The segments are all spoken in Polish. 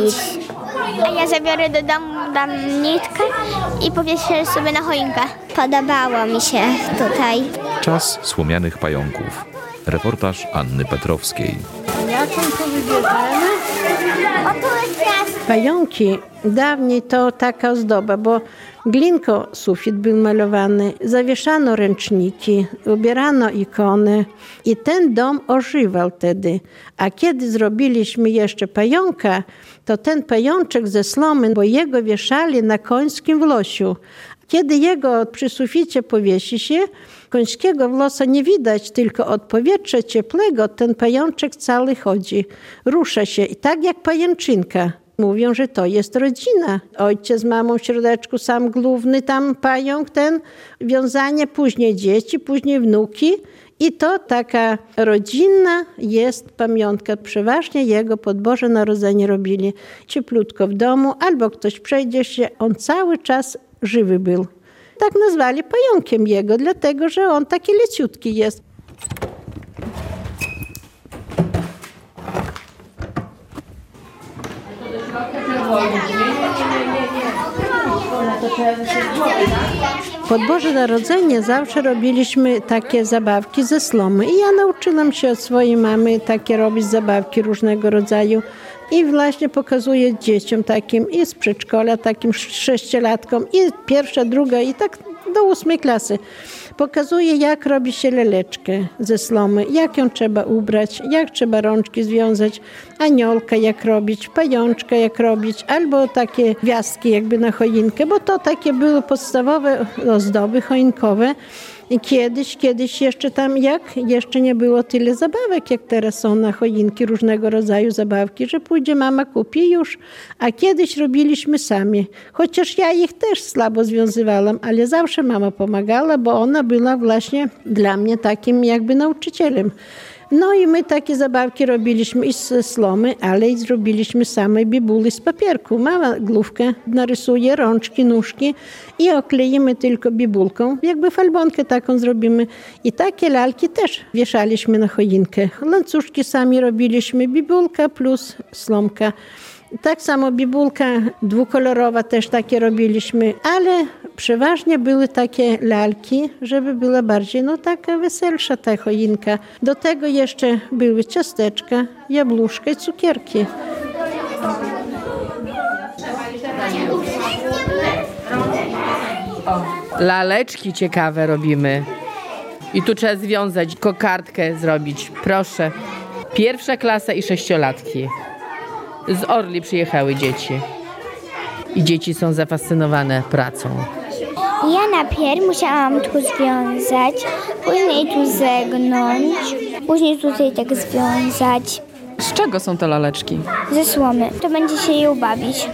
zrobić. A ja zabiorę do domu, dam nitkę i powieszę sobie na choinkę. Podobało mi się tutaj. Czas słomianych pająków. Reportaż Anny Petrowskiej. Jaką to wybierzemy? O, tu jest raz. Pająki, dawniej to taka ozdoba, bo glinką sufit był malowany, zawieszano ręczniki, ubierano ikony i ten dom ożywał wtedy. A kiedy zrobiliśmy jeszcze pająka, to ten pajączek ze slomy, bo jego wieszali na końskim wlosiu. Kiedy jego przy suficie powiesi się, końskiego włosa nie widać, tylko od powietrza cieplego ten pajączek cały chodzi, rusza się i tak jak pajęczynka. Mówią, że to jest rodzina. Ojciec z mamą w środeczku, sam główny tam pająk, ten wiązanie, później dzieci, później wnuki. I to taka rodzinna jest pamiątka. Przeważnie jego pod Boże Narodzenie robili cieplutko w domu, albo ktoś przejdzie się, on cały czas żywy był. Tak nazwali pająkiem jego, dlatego że on taki leciutki jest. Pod Boże Narodzenie zawsze robiliśmy takie zabawki ze slomy i ja nauczyłam się od swojej mamy takie robić zabawki różnego rodzaju i właśnie pokazuję dzieciom takim i z przedszkola, takim 6-latkom i pierwsza, druga i tak do 8 klasy. Pokazuję, jak robi się leleczkę ze slomy, jak ją trzeba ubrać, jak trzeba rączki związać, aniołka jak robić, pajączka jak robić, albo takie gwiazdki jakby na choinkę, bo to takie były podstawowe ozdoby choinkowe. I kiedyś jeszcze tam jeszcze nie było tyle zabawek, jak teraz są na choinki, różnego rodzaju zabawki, że pójdzie mama kupi już, a kiedyś robiliśmy sami. Chociaż ja ich też słabo związywałam, ale zawsze mama pomagała, bo ona była właśnie dla mnie takim jakby nauczycielem. No i my takie zabawki robiliśmy i z slomy, ale i zrobiliśmy same bibuły z papierku. Mama główkę narysuje, rączki, nóżki i okleimy tylko bibulką. Jakby falbonkę taką zrobimy. I takie lalki też wieszaliśmy na choinkę. Łańcuszki sami robiliśmy, bibulka plus slomka. Tak samo bibulka dwukolorowa też takie robiliśmy, ale przeważnie były takie lalki, żeby była bardziej taka weselsza ta choinka. Do tego jeszcze były ciasteczka, jabłuszka i cukierki. Laleczki ciekawe robimy. I tu trzeba związać, kokardkę zrobić. Proszę. 1. klasa i 6-latki. Z Orli przyjechały dzieci. I dzieci są zafascynowane pracą. Ja najpierw musiałam tu związać, później tu zegnąć, później tutaj tak związać. Z czego są te laleczki? Ze słomy. To będzie się je bawić.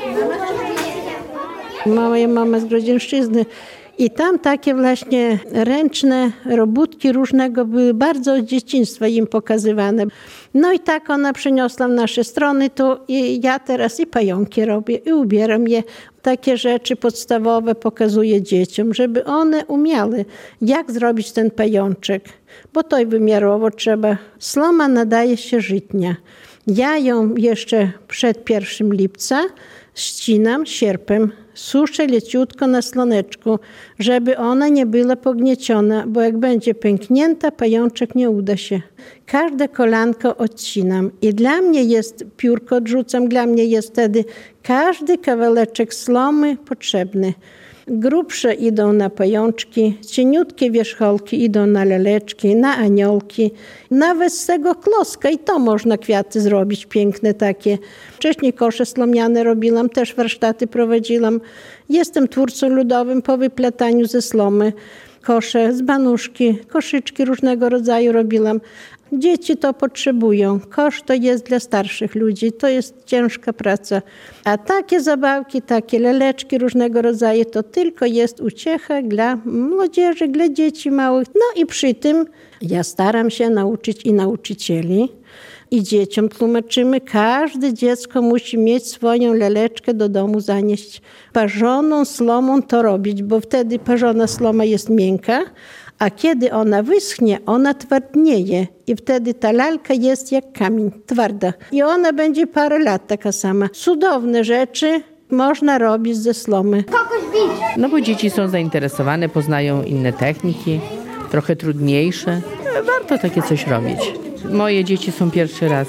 Moja mama z Grodzieńszczyzny. I tam takie właśnie ręczne robótki różnego były bardzo od dzieciństwa im pokazywane. No i tak ona przyniosła w nasze strony tu i ja teraz i pająki robię i ubieram je. Takie rzeczy podstawowe pokazuję dzieciom, żeby one umiały, jak zrobić ten pajączek. Bo to i wymiarowo trzeba. Sloma nadaje się żytnia. Ja ją jeszcze przed 1 lipca ścinam sierpem, suszę leciutko na słoneczku, żeby ona nie była pognieciona, bo jak będzie pęknięta, pajączek nie uda się. Każde kolanko odcinam i dla mnie jest, piórko odrzucam, dla mnie jest wtedy każdy kawałeczek slomy potrzebny. Grubsze idą na pajączki, cieniutkie wierzchołki idą na leleczki, na aniołki. Nawet z tego kloska i to można kwiaty zrobić, piękne takie. Wcześniej kosze slomiane robiłam, też warsztaty prowadziłam. Jestem twórcą ludowym po wyplataniu ze slomy. Kosze z banuszki, koszyczki różnego rodzaju robiłam. Dzieci to potrzebują. Kosz to jest dla starszych ludzi. To jest ciężka praca. A takie zabawki, takie leleczki różnego rodzaju, to tylko jest uciecha dla młodzieży, dla dzieci małych. No i przy tym ja staram się nauczyć i nauczycieli. I dzieciom tłumaczymy, każde dziecko musi mieć swoją leleczkę do domu zanieść. Parzoną slomą to robić, bo wtedy parzona sloma jest miękka, A kiedy ona wyschnie, ona twardnieje i wtedy ta lalka jest jak kamień, twarda. I ona będzie parę lat taka sama. Cudowne rzeczy można robić ze slomy. No bo dzieci są zainteresowane, poznają inne techniki, trochę trudniejsze. Warto takie coś robić. Moje dzieci są pierwszy raz.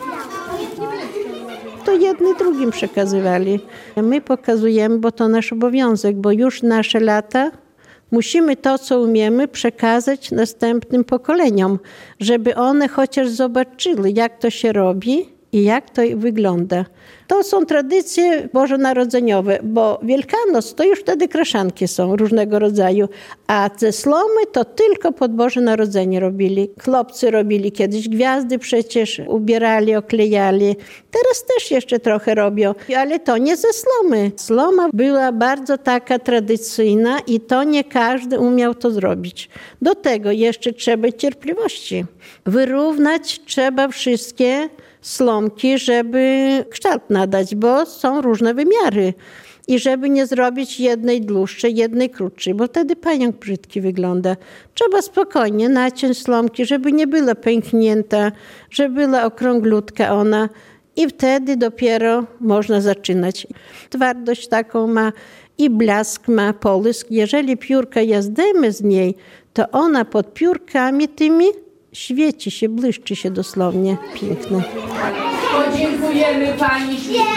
To jedni drugim przekazywali. My pokazujemy, bo to nasz obowiązek, bo już nasze lata musimy to, co umiemy, przekazać następnym pokoleniom, żeby one chociaż zobaczyły, jak to się robi i jak to wygląda. To są tradycje bożonarodzeniowe, bo Wielkanoc to już wtedy kraszanki są różnego rodzaju, a ze slomy to tylko pod Boże Narodzenie robili. Chłopcy robili kiedyś gwiazdy przecież, ubierali, oklejali. Teraz też jeszcze trochę robią, ale to nie ze slomy. Sloma była bardzo taka tradycyjna i to nie każdy umiał to zrobić. Do tego jeszcze trzeba cierpliwości. Wyrównać trzeba wszystkie slomki, żeby kształt nadać, bo są różne wymiary. I żeby nie zrobić jednej dłuższej, jednej krótszej, bo wtedy pająk brzydki wygląda. Trzeba spokojnie naciąć slomki, żeby nie była pęknięta, żeby była okrąglutka ona. I wtedy dopiero można zaczynać. Twardość taką ma i blask ma, połysk. Jeżeli piórka zdejmę z niej, to ona pod piórkami tymi świeci się, błyszczy się dosłownie. Piękne. Podziękujemy pani ślicznie.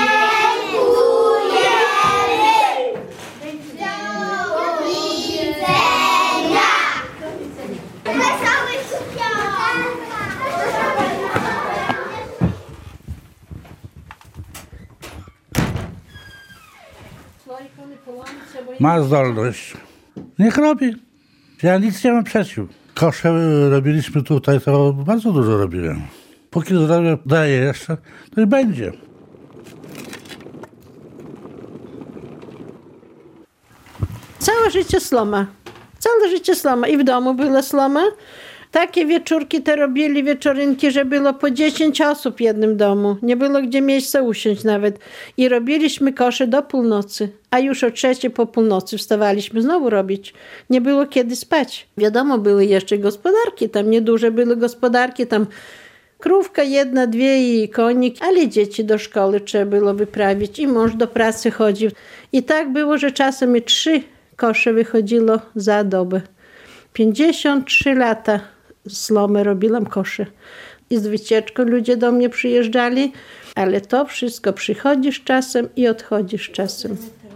Ma zdolność. Niech robi. Ja nic nie mam przeciw. Kosze robiliśmy tutaj, to bardzo dużo robiłem. Póki zdrowie daje jeszcze, to i będzie. Całe życie sloma. Całe życie sloma. I w domu była sloma. Takie wieczórki te robili, wieczorynki, że było po 10 osób w jednym domu. Nie było gdzie miejsca usiąść nawet. I robiliśmy kosze do północy. A już o 3 po północy wstawaliśmy znowu robić. Nie było kiedy spać. Wiadomo, były jeszcze gospodarki. Tam nieduże były gospodarki. Tam krówka 1, 2 i konik. Ale dzieci do szkoły trzeba było wyprawić. I mąż do pracy chodził. I tak było, że czasem i 3 kosze wychodziło za dobę. 53 lata slomy robiłam kosze. I z wycieczką ludzie do mnie przyjeżdżali, ale to wszystko przychodzisz czasem i odchodzisz czasem.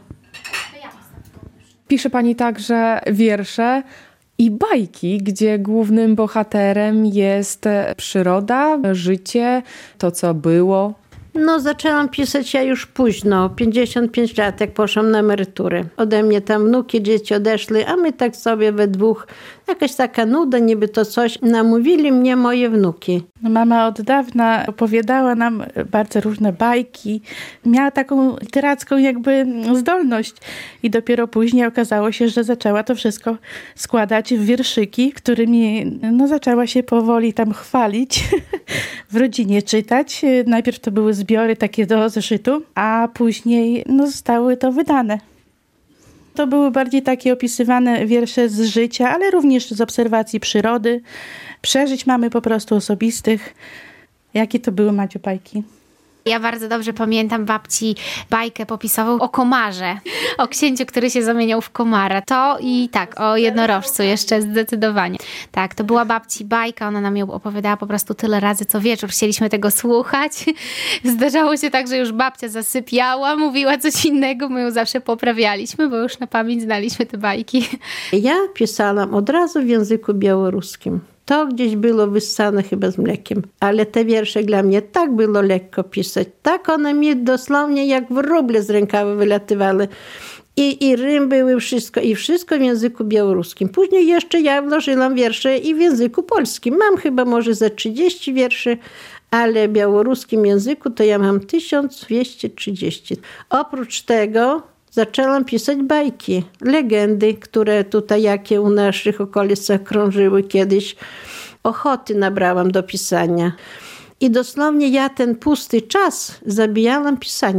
Pisze pani także wiersze i bajki, gdzie głównym bohaterem jest przyroda, życie, to co było. No, zaczęłam pisać ja już późno, 55 lat, jak poszłam na emeryturę. Ode mnie tam wnuki, dzieci odeszły, a my tak sobie we dwóch. Jakaś taka nuda, niby to coś. Namówili mnie moje wnuki. Mama od dawna opowiadała nam bardzo różne bajki. Miała taką literacką jakby zdolność. I dopiero później okazało się, że zaczęła to wszystko składać w wierszyki, którymi zaczęła się powoli tam chwalić, w rodzinie czytać. Najpierw to były zbiory takie do zeszytu, a później zostały to wydane. To były bardziej takie opisywane wiersze z życia, ale również z obserwacji przyrody, przeżyć mamy po prostu osobistych. Jakie to były, Madziu, bajki? Ja bardzo dobrze pamiętam babci bajkę popisową o komarze, o księciu, który się zamieniał w komara. To i tak, o jednorożcu jeszcze zdecydowanie. Tak, to była babci bajka, ona nam ją opowiadała po prostu tyle razy co wieczór. Chcieliśmy tego słuchać. Zdarzało się tak, że już babcia zasypiała, mówiła coś innego, my ją zawsze poprawialiśmy, bo już na pamięć znaliśmy te bajki. Ja pisałam od razu w języku białoruskim. To gdzieś było wyssane chyba z mlekiem. Ale te wiersze dla mnie tak było lekko pisać. Tak one mi dosłownie jak wróble z rękawa wylatywały. I rym były wszystko. I wszystko w języku białoruskim. Później jeszcze ja włożyłam wiersze i w języku polskim. Mam chyba może ze 30 wierszy, ale w białoruskim języku to ja mam 1230. Oprócz tego zaczęłam pisać bajki, legendy, które tutaj jakie u naszych okolicach krążyły kiedyś. Ochoty nabrałam do pisania. I dosłownie ja ten pusty czas zabijałam pisaniem.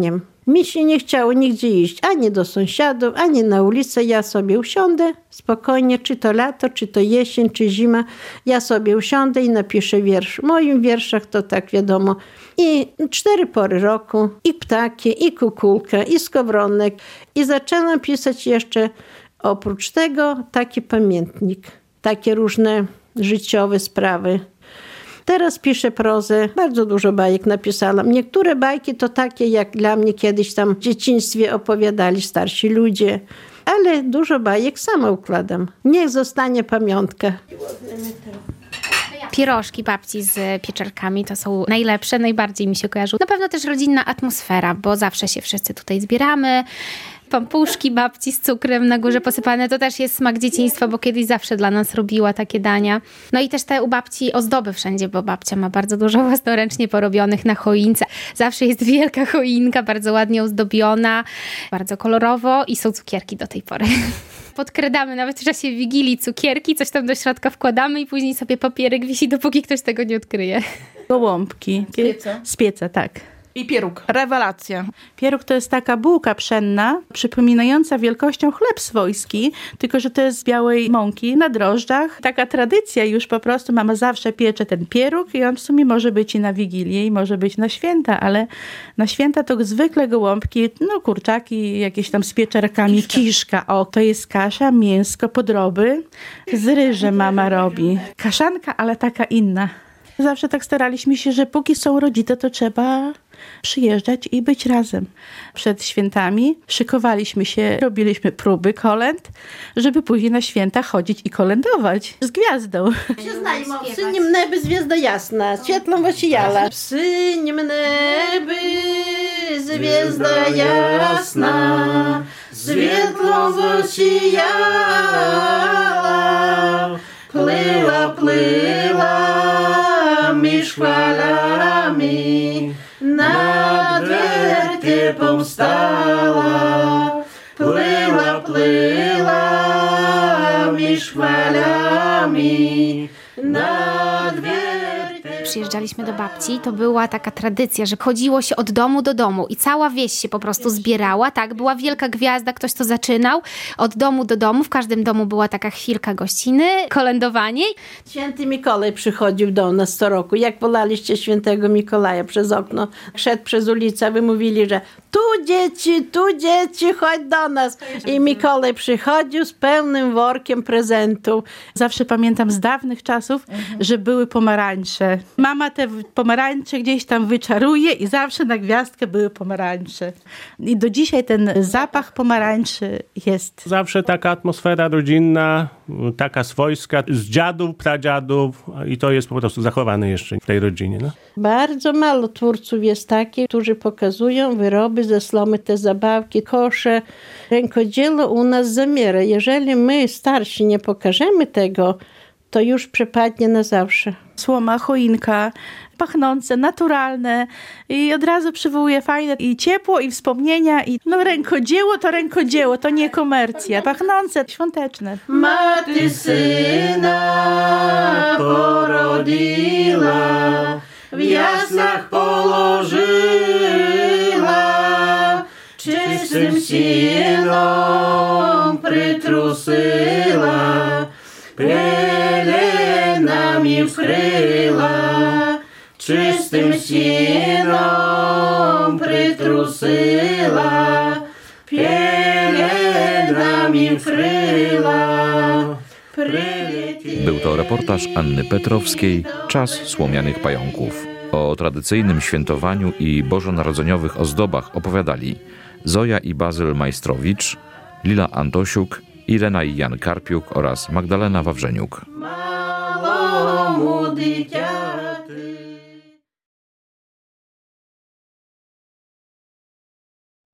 Mi się nie chciało nigdzie iść, ani do sąsiadów, ani na ulicę. Ja sobie usiądę spokojnie, czy to lato, czy to jesień, czy zima. Ja sobie usiądę i napiszę wiersz. W moim wierszach to tak wiadomo. I 4 pory roku, i ptaki, i kukułka, i skowronek. I zaczęłam pisać jeszcze oprócz tego taki pamiętnik. Takie różne życiowe sprawy. Teraz piszę prozę, bardzo dużo bajek napisałam. Niektóre bajki to takie, jak dla mnie kiedyś tam w dzieciństwie opowiadali starsi ludzie. Ale dużo bajek sama układam. Niech zostanie pamiątka. Pierożki babci z pieczarkami to są najlepsze, najbardziej mi się kojarzą. Na pewno też rodzinna atmosfera, bo zawsze się wszyscy tutaj zbieramy. Pampuszki babci z cukrem na górze posypane, to też jest smak dzieciństwa, bo kiedyś zawsze dla nas robiła takie dania. No i też te u babci ozdoby wszędzie, bo babcia ma bardzo dużo własnoręcznie porobionych na choince. Zawsze jest wielka choinka, bardzo ładnie ozdobiona, bardzo kolorowo i są cukierki do tej pory. Podkradamy nawet w czasie Wigilii cukierki, coś tam do środka wkładamy i później sobie papierek wisi, dopóki ktoś tego nie odkryje. Gołąbki. Z pieca? Z pieca, tak. I pieróg. Rewelacja. Pieróg to jest taka bułka pszenna, przypominająca wielkością chleb swojski, tylko że to jest z białej mąki na drożdżach. Taka tradycja już po prostu, mama zawsze piecze ten pieróg i on w sumie może być i na Wigilię i może być na święta, ale na święta to zwykle gołąbki, no kurczaki, jakieś tam z pieczarkami, kiszka. O, to jest kasza, mięsko, podroby. Z ryżem mama robi. Kaszanka, ale taka inna. Zawsze tak staraliśmy się, że póki są rodzice, to trzeba przyjeżdżać i być razem. Przed świętami szykowaliśmy się, robiliśmy próby kolęd, żeby później na święta chodzić i kolędować z gwiazdą. Przyznajmo, w syniem nebi звезда ясна, светлом воссияла. В синем небе звезда ясна, светлом воссияла. Плыла, плыла між хвалями, над вертепом стала. Плыла, плыла між хвалями, над вертепом. Przyjeżdżaliśmy do babci, to była taka tradycja, że chodziło się od domu do domu i cała wieś się po prostu zbierała, tak, była wielka gwiazda, ktoś to zaczynał, od domu do domu, w każdym domu była taka chwilka gościny, kolędowanie. Święty Mikołaj przychodził do nas co roku. Jak wolaliście świętego Mikołaja przez okno, szedł przez ulicę, wy mówili, że tu dzieci, chodź do nas. I Mikołaj przychodził z pełnym workiem prezentów. Zawsze pamiętam z dawnych czasów, że były pomarańcze. Mama te pomarańcze gdzieś tam wyczaruje i zawsze na gwiazdkę były pomarańcze. I do dzisiaj ten zapach pomarańczy jest. Zawsze taka atmosfera rodzinna, taka swojska, z dziadów, pradziadów i to jest po prostu zachowane jeszcze w tej rodzinie. No. Bardzo mało twórców jest takich, którzy pokazują wyroby ze słomy, te zabawki, kosze. Rękodzieło u nas zamiera. Jeżeli my starsi nie pokażemy tego, to już przepadnie na zawsze. Słoma, choinka, pachnące, naturalne i od razu przywołuje fajne i ciepło, i wspomnienia. I no rękodzieło, to nie komercja. Pachnące, świąteczne. Maty syna porodila, w jasnach położyła, czystym sinom przytrusyła, pelenami wkryła, czystym sinom przytrusyła, pelenami wkryła. Był to reportaż Anny Petrowskiej „Czas słomianych pająków”. O tradycyjnym świętowaniu i bożonarodzeniowych ozdobach opowiadali Zoja i Bazyl Majstrowicz, Lila Antosiuk, Irena i Jan Karpiuk oraz Magdalena Wawrzeniuk. Malomu dzieciaty.